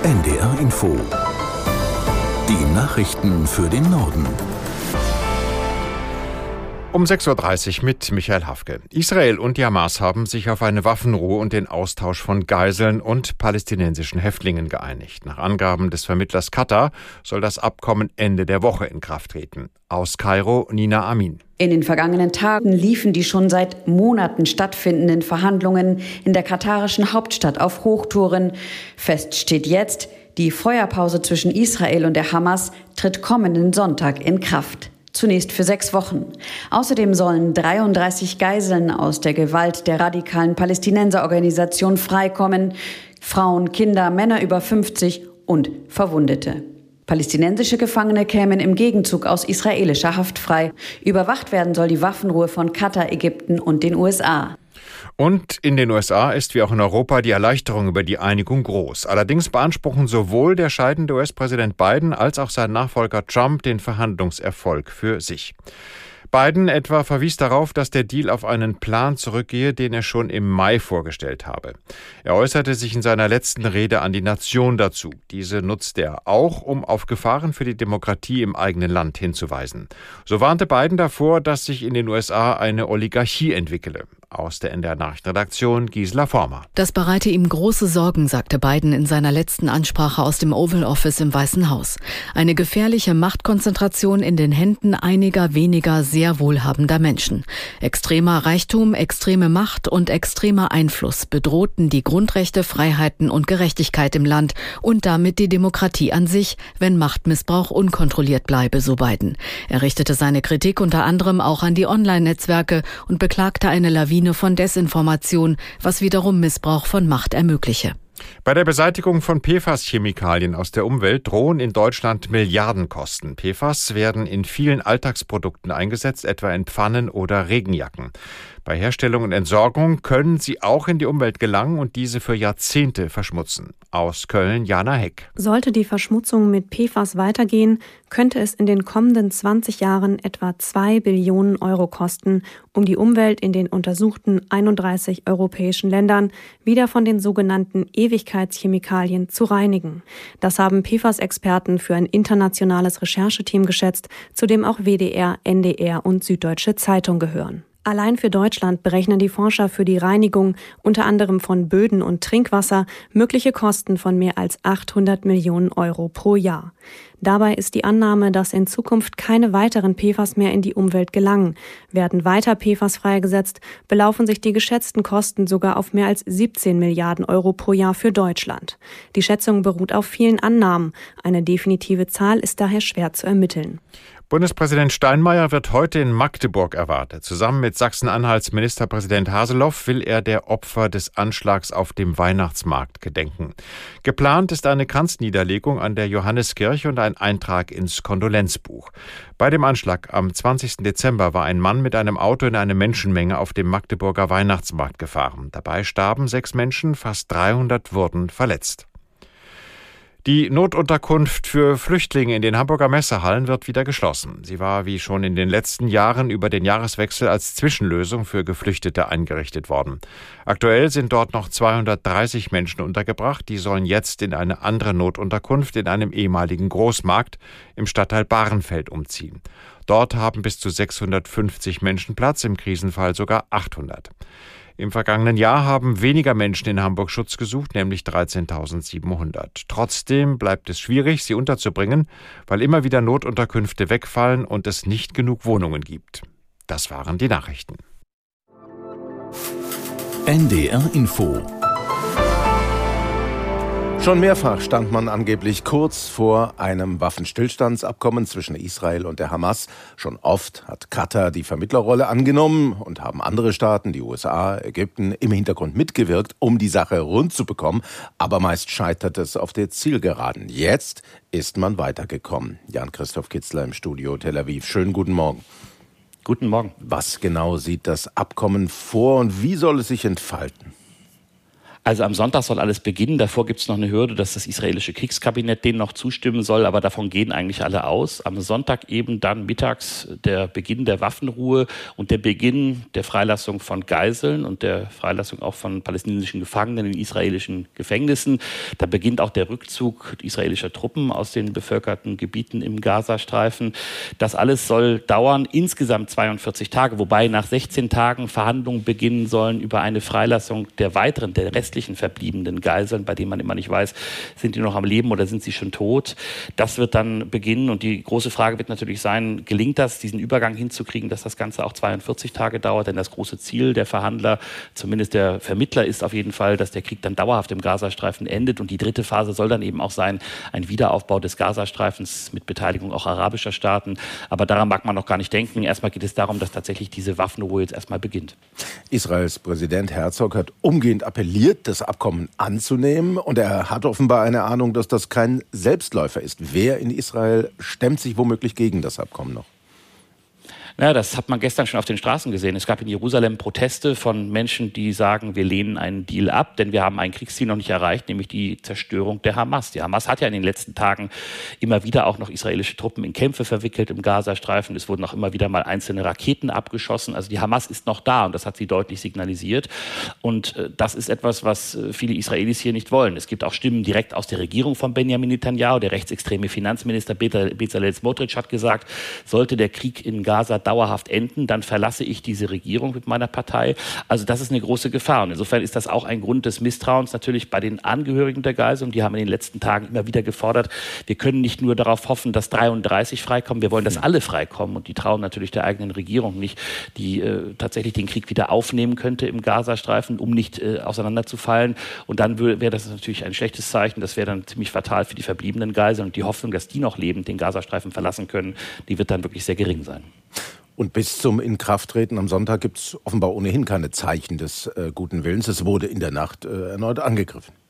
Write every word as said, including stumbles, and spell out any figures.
N D R Info. Die Nachrichten für den Norden. Um sechs Uhr dreißig mit Michael Hafke. Israel und die Hamas haben sich auf eine Waffenruhe und den Austausch von Geiseln und palästinensischen Häftlingen geeinigt. Nach Angaben des Vermittlers Katar soll das Abkommen Ende der Woche in Kraft treten. Aus Kairo, Nina Amin. In den vergangenen Tagen liefen die schon seit Monaten stattfindenden Verhandlungen in der katarischen Hauptstadt auf Hochtouren. Fest steht jetzt, die Feuerpause zwischen Israel und der Hamas tritt kommenden Sonntag in Kraft. Zunächst für sechs Wochen. Außerdem sollen dreiunddreißig Geiseln aus der Gewalt der radikalen Palästinenserorganisation freikommen. Frauen, Kinder, Männer über fünfzig und Verwundete. Palästinensische Gefangene kämen im Gegenzug aus israelischer Haft frei. Überwacht werden soll die Waffenruhe von Katar, Ägypten und den U S A. Und in den U S A ist wie auch in Europa die Erleichterung über die Einigung groß. Allerdings beanspruchen sowohl der scheidende U S-Präsident Biden als auch sein Nachfolger Trump den Verhandlungserfolg für sich. Biden etwa verwies darauf, dass der Deal auf einen Plan zurückgehe, den er schon im Mai vorgestellt habe. Er äußerte sich in seiner letzten Rede an die Nation dazu. Diese nutzt er auch, um auf Gefahren für die Demokratie im eigenen Land hinzuweisen. So warnte Biden davor, dass sich in den U S A eine Oligarchie entwickele. Aus der N D R-Nachrichtenredaktion Gisela Former. Das bereite ihm große Sorgen, sagte Biden in seiner letzten Ansprache aus dem Oval Office im Weißen Haus. Eine gefährliche Machtkonzentration in den Händen einiger weniger sehr wohlhabender Menschen. Extremer Reichtum, extreme Macht und extremer Einfluss bedrohten die Grundrechte, Freiheiten und Gerechtigkeit im Land und damit die Demokratie an sich, wenn Machtmissbrauch unkontrolliert bleibe, so Biden. Er richtete seine Kritik unter anderem auch an die Online-Netzwerke und beklagte eine Lawine von Desinformation, was wiederum Missbrauch von Macht ermögliche. Bei der Beseitigung von P F A S-Chemikalien aus der Umwelt drohen in Deutschland Milliardenkosten. P F A S werden in vielen Alltagsprodukten eingesetzt, etwa in Pfannen oder Regenjacken. Bei Herstellung und Entsorgung können sie auch in die Umwelt gelangen und diese für Jahrzehnte verschmutzen. Aus Köln, Jana Heck. Sollte die Verschmutzung mit P F A S weitergehen, könnte es in den kommenden zwanzig Jahren etwa zwei Billionen Euro kosten, um die Umwelt in den untersuchten einunddreißig europäischen Ländern wieder von den sogenannten Ewigkeitschemikalien zu reinigen. Das haben P F A S-Experten für ein internationales Rechercheteam geschätzt, zu dem auch W D R, N D R und Süddeutsche Zeitung gehören. Allein für Deutschland berechnen die Forscher für die Reinigung unter anderem von Böden und Trinkwasser mögliche Kosten von mehr als achthundert Millionen Euro pro Jahr. Dabei ist die Annahme, dass in Zukunft keine weiteren P F A S mehr in die Umwelt gelangen. Werden weiter P F A S freigesetzt, belaufen sich die geschätzten Kosten sogar auf mehr als siebzehn Milliarden Euro pro Jahr für Deutschland. Die Schätzung beruht auf vielen Annahmen. Eine definitive Zahl ist daher schwer zu ermitteln. Bundespräsident Steinmeier wird heute in Magdeburg erwartet. Zusammen mit Sachsen-Anhalts Ministerpräsident Haseloff will er der Opfer des Anschlags auf dem Weihnachtsmarkt gedenken. Geplant ist eine Kranzniederlegung an der Johanneskirche und ein Eintrag ins Kondolenzbuch. Bei dem Anschlag am zwanzigsten Dezember war ein Mann mit einem Auto in eine Menschenmenge auf dem Magdeburger Weihnachtsmarkt gefahren. Dabei starben sechs Menschen, fast dreihundert wurden verletzt. Die Notunterkunft für Flüchtlinge in den Hamburger Messehallen wird wieder geschlossen. Sie war wie schon in den letzten Jahren über den Jahreswechsel als Zwischenlösung für Geflüchtete eingerichtet worden. Aktuell sind dort noch zweihundertdreißig Menschen untergebracht. Die sollen jetzt in eine andere Notunterkunft in einem ehemaligen Großmarkt im Stadtteil Bahrenfeld umziehen. Dort haben bis zu sechshundertfünfzig Menschen Platz, im Krisenfall sogar achthundert. Im vergangenen Jahr haben weniger Menschen in Hamburg Schutz gesucht, nämlich dreizehntausendsiebenhundert. Trotzdem bleibt es schwierig, sie unterzubringen, weil immer wieder Notunterkünfte wegfallen und es nicht genug Wohnungen gibt. Das waren die Nachrichten. N D R Info. Schon mehrfach stand man angeblich kurz vor einem Waffenstillstandsabkommen zwischen Israel und der Hamas. Schon oft hat Katar die Vermittlerrolle angenommen und haben andere Staaten, die U S A, Ägypten, im Hintergrund mitgewirkt, um die Sache rund zu bekommen. Aber meist scheitert es auf der Zielgeraden. Jetzt ist man weitergekommen. Jan-Christoph Kitzler im Studio Tel Aviv. Schönen guten Morgen. Guten Morgen. Was genau sieht das Abkommen vor und wie soll es sich entfalten? Also am Sonntag soll alles beginnen. Davor gibt es noch eine Hürde, dass das israelische Kriegskabinett denen noch zustimmen soll. Aber davon gehen eigentlich alle aus. Am Sonntag eben dann mittags der Beginn der Waffenruhe und der Beginn der Freilassung von Geiseln und der Freilassung auch von palästinensischen Gefangenen in israelischen Gefängnissen. Da beginnt auch der Rückzug israelischer Truppen aus den bevölkerten Gebieten im Gazastreifen. Das alles soll dauern, insgesamt zweiundvierzig Tage, wobei nach sechzehn Tagen Verhandlungen beginnen sollen über eine Freilassung der weiteren, der restlichen verbliebenen Geiseln, bei denen man immer nicht weiß, sind die noch am Leben oder sind sie schon tot. Das wird dann beginnen und die große Frage wird natürlich sein, gelingt das, diesen Übergang hinzukriegen, dass das Ganze auch zweiundvierzig Tage dauert, denn das große Ziel der Verhandler, zumindest der Vermittler, ist auf jeden Fall, dass der Krieg dann dauerhaft im Gazastreifen endet und die dritte Phase soll dann eben auch sein, ein Wiederaufbau des Gazastreifens mit Beteiligung auch arabischer Staaten, aber daran mag man noch gar nicht denken. Erstmal geht es darum, dass tatsächlich diese Waffenruhe jetzt erstmal beginnt. Israels Präsident Herzog hat umgehend appelliert, das Abkommen anzunehmen. Und er hat offenbar eine Ahnung, dass das kein Selbstläufer ist. Wer in Israel stemmt sich womöglich gegen das Abkommen noch? Ja, das hat man gestern schon auf den Straßen gesehen. Es gab in Jerusalem Proteste von Menschen, die sagen, wir lehnen einen Deal ab, denn wir haben ein Kriegsziel noch nicht erreicht, nämlich die Zerstörung der Hamas. Die Hamas hat ja in den letzten Tagen immer wieder auch noch israelische Truppen in Kämpfe verwickelt im Gazastreifen. Es wurden auch immer wieder mal einzelne Raketen abgeschossen. Also die Hamas ist noch da und das hat sie deutlich signalisiert. Und äh, das ist etwas, was äh, viele Israelis hier nicht wollen. Es gibt auch Stimmen direkt aus der Regierung von Benjamin Netanyahu. Der rechtsextreme Finanzminister Bezalel Smotrich hat gesagt, sollte der Krieg in Gaza dauerhaft enden, dann verlasse ich diese Regierung mit meiner Partei. Also das ist eine große Gefahr. Und insofern ist das auch ein Grund des Misstrauens natürlich bei den Angehörigen der Geiseln. Die haben in den letzten Tagen immer wieder gefordert, wir können nicht nur darauf hoffen, dass dreiunddreißig freikommen, wir wollen, dass alle freikommen. Und die trauen natürlich der eigenen Regierung nicht, die äh, tatsächlich den Krieg wieder aufnehmen könnte im Gazastreifen, um nicht äh, auseinanderzufallen. Und dann wäre das natürlich ein schlechtes Zeichen. Das wäre dann ziemlich fatal für die verbliebenen Geiseln. Und die Hoffnung, dass die noch lebend den Gazastreifen verlassen können, die wird dann wirklich sehr gering sein. Und bis zum Inkrafttreten am Sonntag gibt es offenbar ohnehin keine Zeichen des äh, guten Willens. Es wurde in der Nacht äh, erneut angegriffen.